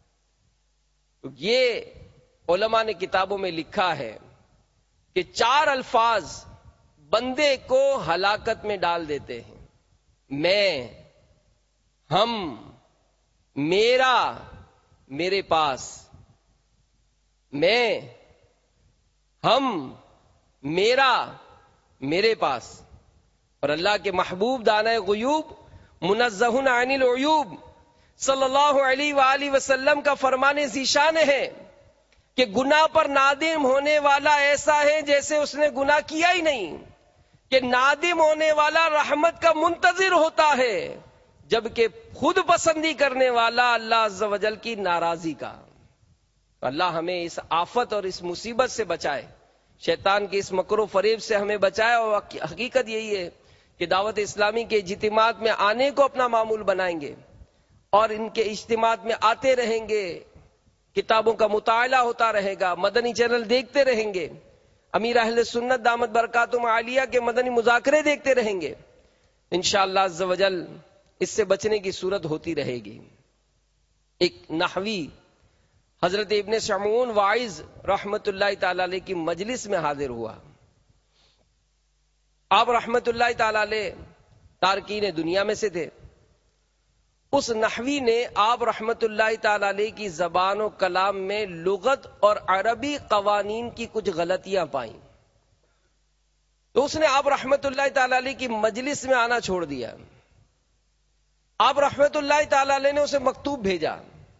یہ علماء نے کتابوں میں لکھا ہے کہ چار الفاظ بندے کو ہلاکت میں ڈال دیتے ہیں: میں، ہم، میرا، میرے پاس۔ میں، ہم، میرا، میرے پاس۔ اور اللہ کے محبوب دانۂ غیوب منزہ عن العیوب صلی اللہ علیہ وآلہ وسلم کا فرمان ذیشان ہے کہ گناہ پر نادم ہونے والا ایسا ہے جیسے اس نے گناہ کیا ہی نہیں، کہ نادم ہونے والا رحمت کا منتظر ہوتا ہے، جبکہ خود پسندی کرنے والا اللہ عز و جل کی ناراضی کا۔ اللہ ہمیں اس آفت اور اس مصیبت سے بچائے، شیطان کی اس مکر و فریب سے ہمیں بچائے۔ اور حقیقت یہی ہے کہ دعوت اسلامی کے اجتماعات میں آنے کو اپنا معمول بنائیں گے اور ان کے اجتماعات میں آتے رہیں گے، کتابوں کا مطالعہ ہوتا رہے گا، مدنی چینل دیکھتے رہیں گے، امیر اہل سنت دامت برکاتہم عالیہ کے مدنی مذاکرے دیکھتے رہیں گے، انشاءاللہ عز و جل اس سے بچنے کی صورت ہوتی رہے گی۔ ایک نحوی حضرت ابن سمعون واعظ رحمت اللہ تعالی علیہ کی مجلس میں حاضر ہوا۔ آپ رحمت اللہ تعالی علیہ تارکین دنیا میں سے تھے. اس نحوی نے آپ رحمت اللہ تعالی علیہ کی زبان و کلام میں لغت اور عربی قوانین کی کچھ غلطیاں پائیں، تو اس نے آپ رحمت اللہ تعالی علیہ کی مجلس میں آنا چھوڑ دیا. آپ رحمت اللہ تعالی علیہ نے اسے مکتوب بھیجا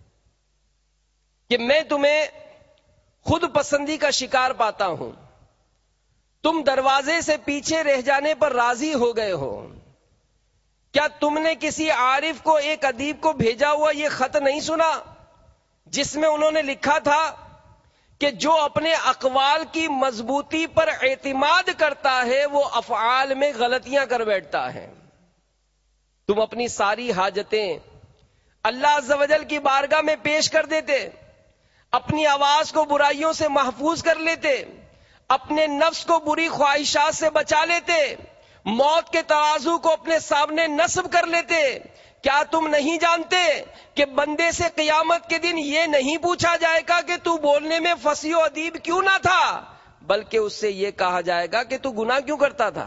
کہ میں تمہیں خود پسندی کا شکار پاتا ہوں، تم دروازے سے پیچھے رہ جانے پر راضی ہو گئے ہو. کیا تم نے کسی عارف کو، ایک ادیب کو بھیجا ہوا یہ خط نہیں سنا جس میں انہوں نے لکھا تھا کہ جو اپنے اقوال کی مضبوطی پر اعتماد کرتا ہے وہ افعال میں غلطیاں کر بیٹھتا ہے. تم اپنی ساری حاجتیں اللہ عز و جل کی بارگاہ میں پیش کر دیتے، اپنی آواز کو برائیوں سے محفوظ کر لیتے، اپنے نفس کو بری خواہشات سے بچا لیتے، موت کے ترازو کو اپنے سامنے نصب کر لیتے. کیا تم نہیں جانتے کہ بندے سے قیامت کے دن یہ نہیں پوچھا جائے گا کہ تو بولنے میں فصیح و ادیب کیوں نہ تھا، بلکہ اس سے یہ کہا جائے گا کہ تو گناہ کیوں کرتا تھا.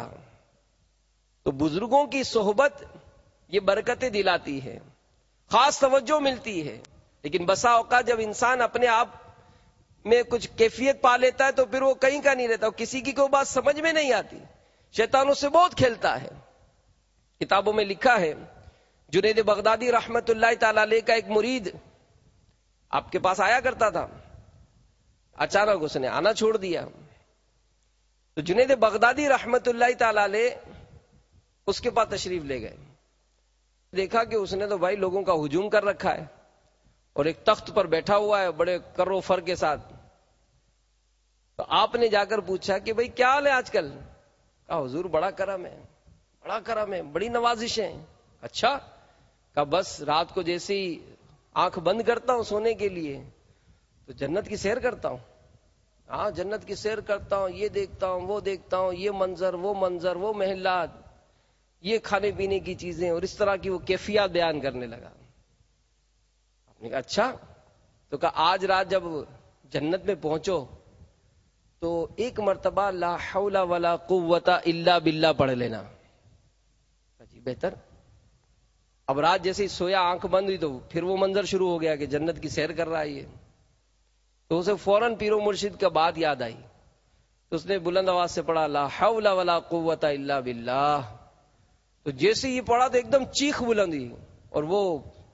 تو بزرگوں کی صحبت یہ برکتیں دلاتی ہے، خاص توجہ ملتی ہے. لیکن بسا اوقات جب انسان اپنے آپ میں کچھ کیفیت پا لیتا ہے تو پھر وہ کہیں کا نہیں رہتا، کسی کی کوئی بات سمجھ میں نہیں آتی، شیطان اس سے بہت کھیلتا ہے. کتابوں میں لکھا ہے جنید بغدادی رحمت اللہ تعالی علیہ کا ایک مرید آپ کے پاس آیا کرتا تھا، اچانک اس نے آنا چھوڑ دیا. تو جنید بغدادی رحمت اللہ تعالی علیہ اس کے پاس تشریف لے گئے. دیکھا کہ اس نے تو بھائی لوگوں کا ہجوم کر رکھا ہے اور ایک تخت پر بیٹھا ہوا ہے بڑے کر و فر کے ساتھ. تو آپ نے جا کر پوچھا کہ بھائی کیا حال ہے آج کل؟ کہا حضور بڑا کرم ہے، بڑا کرم ہے، بڑی نوازشیں. اچھا؟ کہا بس رات کو جیسی آنکھ بند کرتا ہوں سونے کے لیے تو جنت کی سیر کرتا ہوں. ہاں جنت کی سیر کرتا ہوں، یہ دیکھتا ہوں وہ دیکھتا ہوں، یہ منظر وہ منظر وہ محلات، یہ کھانے پینے کی چیزیں، اور اس طرح کی وہ کیفیات بیان کرنے لگا. آپ نے کہا اچھا؟ تو کہا آج رات جب جنت میں پہنچو تو ایک مرتبہ لا حول ولا قوت الا باللہ پڑھ لینا. جی بہتر. اب رات جیسے ہی سویا آنکھ بند ہوئی تو پھر وہ منظر شروع ہو گیا کہ جنت کی سیر کر رہا ہے یہ. تو اسے فوراً پیر و مرشد کا بات یاد آئی تو اس نے بلند آواز سے پڑھا لا حول ولا قوت الا باللہ. تو جیسے ہی پڑھا تو ایک دم چیخ بلند ہوئی، اور وہ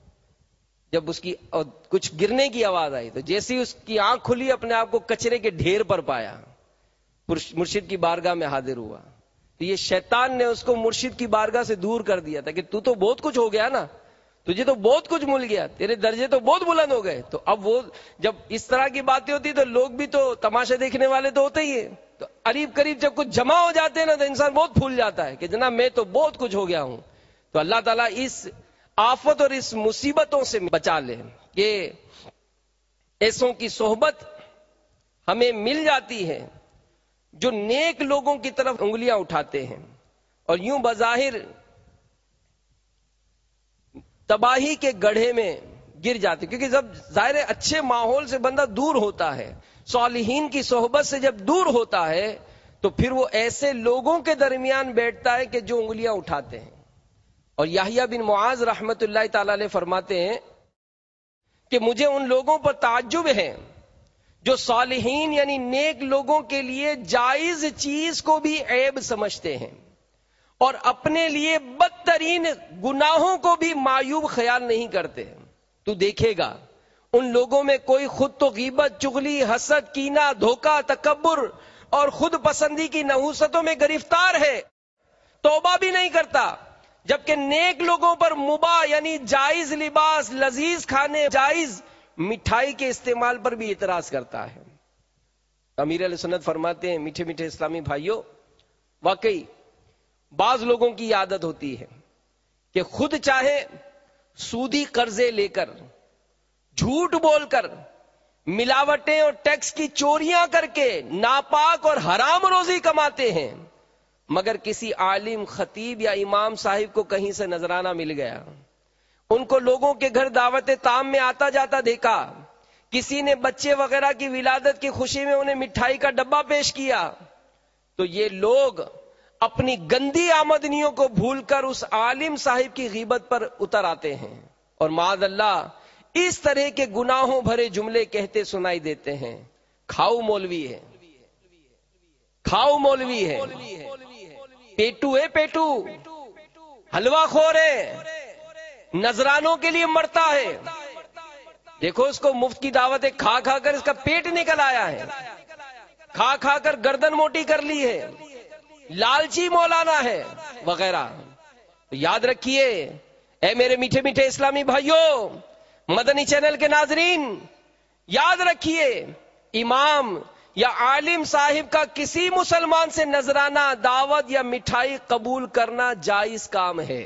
جب اس کی کچھ گرنے کی آواز آئی تو جیسے ہی اس کی آنکھ کھلی اپنے آپ کو کچرے کے ڈھیر پر پایا، مرشد کی بارگاہ میں حاضر ہوا. تو یہ شیطان نے اس کو مرشد کی بارگاہ سے دور کر دیا تھا کہ تو تو بہت کچھ ہو گیا نا، تجھے تو بہت کچھ مل گیا، تیرے درجے تو بہت بلند ہو گئے. تو اب وہ جب اس طرح کی باتیں ہوتی تو لوگ بھی تو تماشا دیکھنے والے تو ہوتے ہی ہیں. تو قریب قریب جب کچھ جمع ہو جاتے ہیں نا تو انسان بہت پھول جاتا ہے کہ جناب میں تو بہت کچھ ہو گیا ہوں. تو اللہ تعالیٰ اس آفت اور اس مصیبتوں سے بچا لے کہ ایسوں کی صحبت ہمیں مل جاتی ہے جو نیک لوگوں کی طرف انگلیاں اٹھاتے ہیں اور یوں بظاہر تباہی کے گڑھے میں گر جاتے. کیونکہ جب ظاہر اچھے ماحول سے بندہ دور ہوتا ہے، صالحین کی صحبت سے جب دور ہوتا ہے تو پھر وہ ایسے لوگوں کے درمیان بیٹھتا ہے کہ جو انگلیاں اٹھاتے ہیں. اور یحییٰ بن معاذ رحمت اللہ تعالی علیہ فرماتے ہیں کہ مجھے ان لوگوں پر تعجب ہے جو صالحین یعنی نیک لوگوں کے لیے جائز چیز کو بھی عیب سمجھتے ہیں اور اپنے لیے بدترین گناہوں کو بھی معیوب خیال نہیں کرتے. تو دیکھے گا ان لوگوں میں کوئی خود تو غیبت، چغلی، حسد، کینہ، دھوکہ، تکبر اور خود پسندی کی نحوستوں میں گرفتار ہے، توبہ بھی نہیں کرتا، جبکہ نیک لوگوں پر مباح یعنی جائز لباس، لذیذ کھانے، جائز مٹھائی کے استعمال پر بھی اعتراض کرتا ہے. امیر علیہ سنت فرماتے ہیں میٹھے میٹھے اسلامی بھائیوں، واقعی بعض لوگوں کی عادت ہوتی ہے کہ خود چاہے سودی قرضے لے کر، جھوٹ بول کر، ملاوٹیں اور ٹیکس کی چوریاں کر کے ناپاک اور حرام روزی کماتے ہیں، مگر کسی عالم، خطیب یا امام صاحب کو کہیں سے نذرانہ مل گیا، ان کو لوگوں کے گھر دعوت تام میں آتا جاتا دیکھا، کسی نے بچے وغیرہ کی ولادت کی خوشی میں انہیں مٹھائی کا ڈبہ پیش کیا، تو یہ لوگ اپنی گندی آمدنیوں کو بھول کر اس عالم صاحب کی غیبت پر اتر آتے ہیں اور معاذ اللہ اس طرح کے گناہوں بھرے جملے کہتے سنائی دیتے ہیں. کھاؤ مولوی ہے، کھاؤ مولوی ہے، پیٹو ہے، پیٹو حلوہ خور ہے، نذرانوں کے لیے مرتا ہے. دیکھو اس کو مفت کی دعوت ہے، کھا کھا کر اس کا پیٹ نکل آیا ہے، کھا کھا کر گردن موٹی کر لی ہے، لالچی مولانا ہے وغیرہ. یاد رکھیے اے میرے میٹھے میٹھے اسلامی بھائیوں، مدنی چینل کے ناظرین، یاد رکھیے امام یا عالم صاحب کا کسی مسلمان سے نذرانہ، دعوت یا مٹھائی قبول کرنا جائز کام ہے،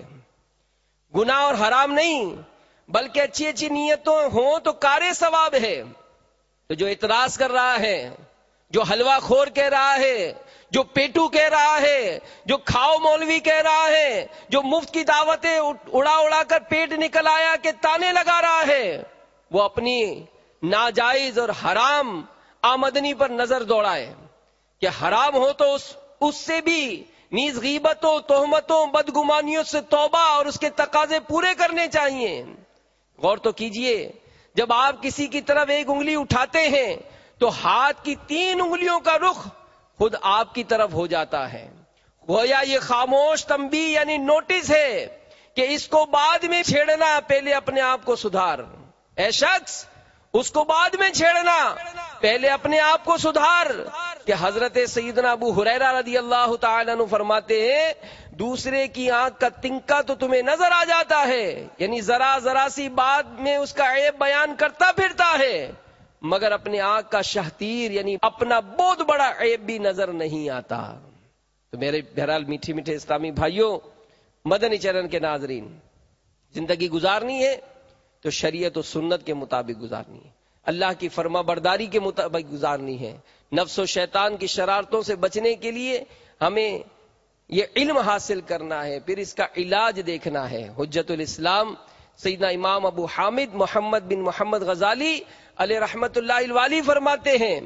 گناہ اور حرام نہیں، بلکہ اچھی اچھی نیتوں ہوں تو کارے ثواب ہے. تو جو اعتراض کر رہا ہے، جو حلوہ خور کہہ رہا ہے، جو پیٹو کہہ رہا ہے، جو کھاؤ مولوی کہہ رہا ہے، جو مفت کی دعوتیں اڑا اڑا کر پیٹ نکل آیا کہ تانے لگا رہا ہے، وہ اپنی ناجائز اور حرام آمدنی پر نظر دوڑائے کہ حرام ہو تو اس, اس سے بھی نیز غیبتوں، تہمتوں، بدگمانیوں سے توبہ اور اس کے تقاضے پورے کرنے چاہیے. غور تو کیجئے، جب آپ کسی کی طرف ایک انگلی اٹھاتے ہیں تو ہاتھ کی تین انگلیوں کا رخ خود آپ کی طرف ہو جاتا ہے. گویا یہ خاموش تنبیہ یعنی نوٹس ہے کہ اس کو بعد میں چھیڑنا، پہلے اپنے آپ کو سدھار. اے شخص، اس کو بعد میں چھیڑنا، پہلے اپنے آپ کو سدھار. کہ حضرت سیدنا ابو ہریرہ رضی اللہ تعالیٰ عنہ فرماتے ہیں دوسرے کی آنکھ کا تنکا تو تمہیں نظر آ جاتا ہے، یعنی ذرا ذرا سی بات میں اس کا عیب بیان کرتا پھرتا ہے، مگر اپنے آنکھ کا شہتیر یعنی اپنا بہت بڑا عیب بھی نظر نہیں آتا. تو میرے بہرحال میٹھے میٹھے اسلامی بھائیوں، مدنی چینل کے ناظرین، زندگی گزارنی ہے تو شریعت و سنت کے مطابق گزارنی ہے، اللہ کی فرما برداری کے مطابق گزارنی ہے. نفس و شیطان کی شرارتوں سے بچنے کے لیے ہمیں یہ علم حاصل کرنا ہے، پھر اس کا علاج دیکھنا ہے. حجت الاسلام سیدنا امام ابو حامد محمد بن محمد غزالی علیہ رحمت اللہ الوالی فرماتے ہیں،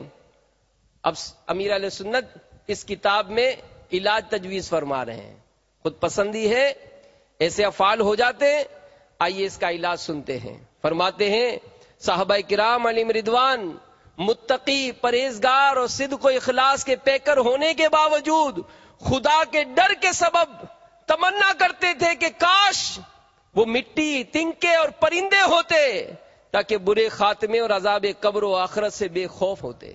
اب امیر علیہ سنت اس کتاب میں علاج تجویز فرما رہے ہیں. خود پسندی ہے، ایسے افعال ہو جاتے ہیں، آئیے اس کا علاج سنتے ہیں. فرماتے ہیں صحابہ کرام علیہم رضوان متقی، پرہیزگار اور صدق و اخلاص کے پیکر ہونے کے باوجود خدا کے ڈر کے سبب تمنا کرتے تھے کہ کاش وہ مٹی، تنکے اور پرندے ہوتے تاکہ برے خاتمے اور عذاب قبر و آخرت سے بے خوف ہوتے.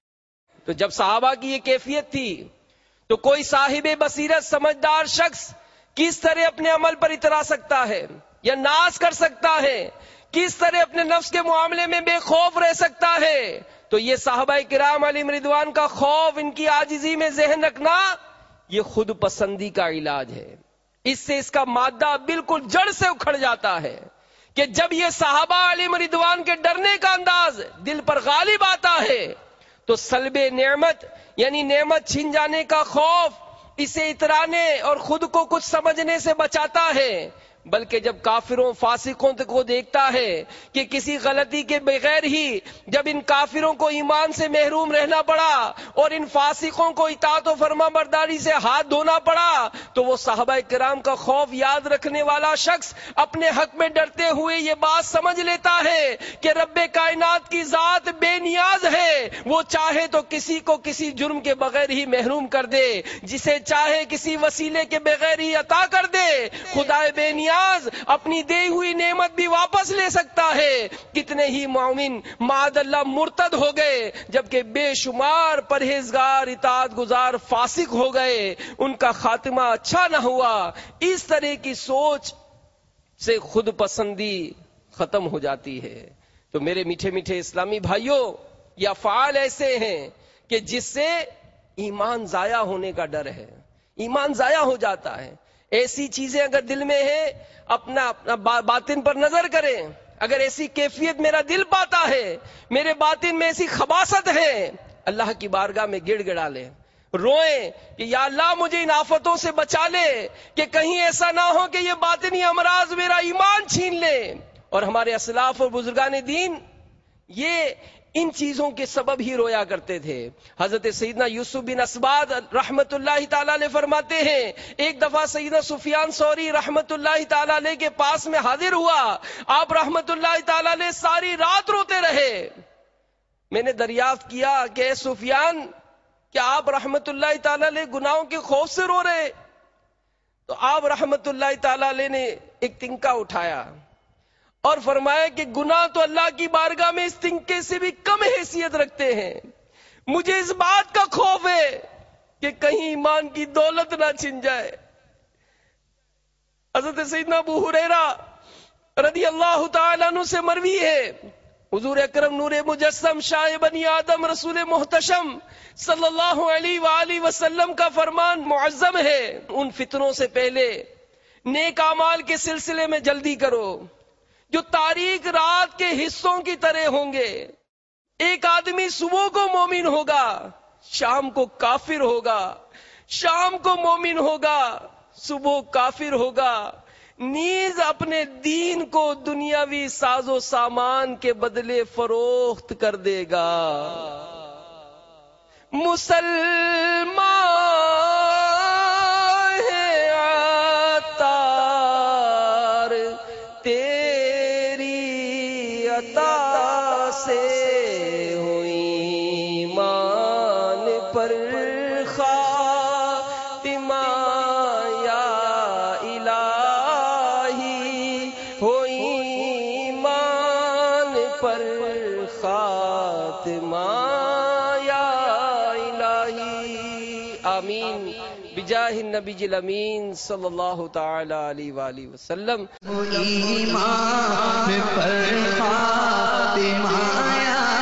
تو جب صحابہ کی یہ کیفیت تھی تو کوئی صاحب بصیرت سمجھدار شخص کس طرح اپنے عمل پر اترا سکتا ہے یا ناز کر سکتا ہے، کس طرح اپنے نفس کے معاملے میں بے خوف رہ سکتا ہے. تو یہ صحابہ کرام علیہم رضوان کا خوف، ان کی عاجزی میں ذہن رکھنا، یہ خود پسندی کا علاج ہے. اس سے اس کا مادہ بالکل جڑ سے اکھڑ جاتا ہے کہ جب یہ صحابہ علیہم رضوان کے ڈرنے کا انداز دل پر غالب آتا ہے تو سلب نعمت یعنی نعمت چھن جانے کا خوف اسے اترانے اور خود کو کچھ سمجھنے سے بچاتا ہے. بلکہ جب کافروں فاسقوں کو دیکھتا ہے کہ کسی غلطی کے بغیر ہی جب ان کافروں کو ایمان سے محروم رہنا پڑا اور ان فاسقوں کو اطاعت و فرما برداری سے ہاتھ دھونا پڑا، تو وہ صحابہ کرام کا خوف یاد رکھنے والا شخص اپنے حق میں ڈرتے ہوئے یہ بات سمجھ لیتا ہے کہ رب کائنات کی ذات بے نیاز ہے، وہ چاہے تو کسی کو کسی جرم کے بغیر ہی محروم کر دے، جسے چاہے کسی وسیلے کے بغیر ہی عطا کر دے. خدا بے نیاز اپنی دی ہوئی نعمت بھی واپس لے سکتا ہے. کتنے ہی مومن معاذ اللہ مرتد ہو گئے، جبکہ بے شمار پرہیزگار اطاعت گزار فاسق ہو گئے، ان کا خاتمہ اچھا نہ ہوا. اس طرح کی سوچ سے خود پسندی ختم ہو جاتی ہے. تو میرے میٹھے میٹھے اسلامی بھائیوں، یہ افعال ایسے ہیں کہ جس سے ایمان ضائع ہونے کا ڈر ہے، ایمان ضائع ہو جاتا ہے. ایسی چیزیں اگر دل میں ہے، اپنا اپنا باطن پر نظر کریں. اگر ایسی کیفیت میرا دل پاتا ہے، میرے باطن میں ایسی خباثت ہے، اللہ کی بارگاہ میں گڑ گڑا لیں، روئیں کہ یا اللہ مجھے ان آفتوں سے بچا لے کہ کہیں ایسا نہ ہو کہ یہ باطنی امراض میرا ایمان چھین لے. اور ہمارے اسلاف اور بزرگان دین یہ ان چیزوں کے سبب ہی رویا کرتے تھے. حضرت سیدنا یوسف بن اسباد رحمت اللہ تعالی علیہ فرماتے ہیں ایک دفعہ سیدنا سفیان ثوری رحمت اللہ تعالی علیہ کے پاس میں حاضر ہوا. آپ رحمت اللہ تعالی علیہ ساری رات روتے رہے. میں نے دریافت کیا کہ اے سفیان کیا آپ رحمت اللہ تعالی علیہ گناہوں کے خوف سے رو رہے؟ تو آپ رحمت اللہ تعالی علیہ نے ایک تنکا اٹھایا اور فرمایا کہ گناہ تو اللہ کی بارگاہ میں اس تنکے سے بھی کم حیثیت رکھتے ہیں. مجھے اس بات کا خوف ہے کہ کہیں ایمان کی دولت نہ چھن جائے. حضرت سیدنا ابو ہریرہ رضی اللہ تعالیٰ عنہ سے مروی ہے حضور اکرم نور مجسم شاہ بنی آدم رسول محتشم صلی اللہ علیہ وآلہ وسلم کا فرمان معظم ہے ان فتنوں سے پہلے نیک اعمال کے سلسلے میں جلدی کرو جو تاریک رات کے حصوں کی طرح ہوں گے. ایک آدمی صبح کو مومن ہوگا شام کو کافر ہوگا، شام کو مومن ہوگا صبح کافر ہوگا. نیز اپنے دین کو دنیاوی ساز و سامان کے بدلے فروخت کر دے گا. مسلمان ہے عطار تیری عطا سے ہوئی ایمان پر خاتمہ یا الہی ہوئی ایمان پر خاتمہ یا الہی. آمین بجاہ النبی الامین صلی اللہ تعالی علیہ وآلہ وسلم. ایمان پر خاتمہ یا